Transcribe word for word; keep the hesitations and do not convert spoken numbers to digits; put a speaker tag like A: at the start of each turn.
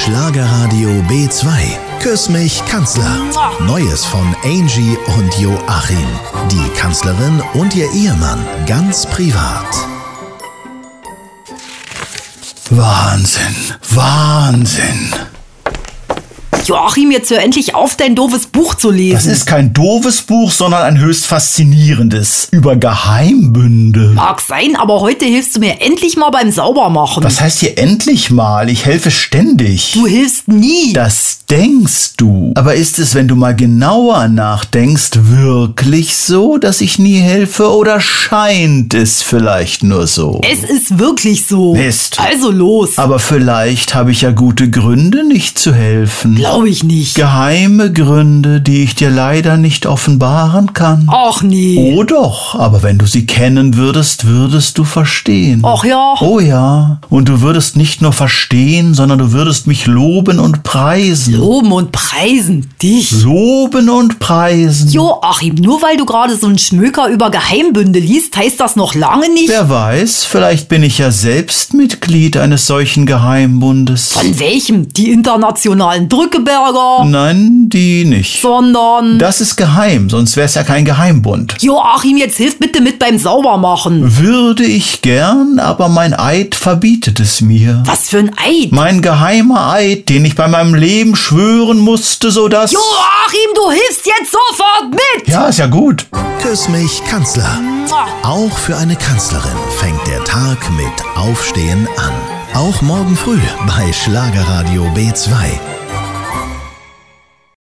A: Schlagerradio B zwei. Küss mich, Kanzler. Neues von Angie und Joachim. Die Kanzlerin und ihr Ehemann ganz privat.
B: Wahnsinn, Wahnsinn.
C: Joachim, jetzt hör endlich auf, dein doofes Buch zu lesen.
B: Das ist kein doofes Buch, sondern ein höchst faszinierendes. Über Geheimbünde.
C: Mag sein, aber heute hilfst du mir endlich mal beim Saubermachen.
B: Was heißt hier endlich mal? Ich helfe ständig.
C: Du hilfst nie.
B: Das denkst du. Aber ist es, wenn du mal genauer nachdenkst, wirklich so, dass ich nie helfe, oder scheint es vielleicht nur so?
C: Es ist wirklich so.
B: Mist.
C: Also los.
B: Aber vielleicht habe ich ja gute Gründe, nicht zu helfen.
C: Glaube ich nicht.
B: Geheime Gründe, die ich dir leider nicht offenbaren kann.
C: Ach nee.
B: Oh doch, aber wenn du sie kennen würdest, würdest du verstehen.
C: Ach ja.
B: Oh ja, und du würdest nicht nur verstehen, sondern du würdest mich loben und preisen.
C: Loben und preisen dich.
B: Loben und preisen.
C: Joachim, nur weil du gerade so einen Schmöker über Geheimbünde liest, heißt das noch lange nicht.
B: Wer weiß, vielleicht bin ich ja selbst Mitglied eines solchen Geheimbundes.
C: Von welchem? Die internationalen Drückeberger?
B: Nein, die nicht.
C: Sondern...
B: Das ist geheim, sonst wäre es ja kein Geheimbund.
C: Joachim, jetzt hilf bitte mit beim Saubermachen.
B: Würde ich gern, aber mein Eid verbietet es mir.
C: Was für ein Eid?
B: Mein geheimer Eid, den ich bei meinem Leben schwören musste, sodass...
C: Joachim, du hilfst jetzt sofort mit!
B: Ja, ist ja gut.
A: Küss mich, Kanzler. Auch für eine Kanzlerin fängt der Tag mit Aufstehen an. Auch morgen früh bei Schlagerradio B zwei.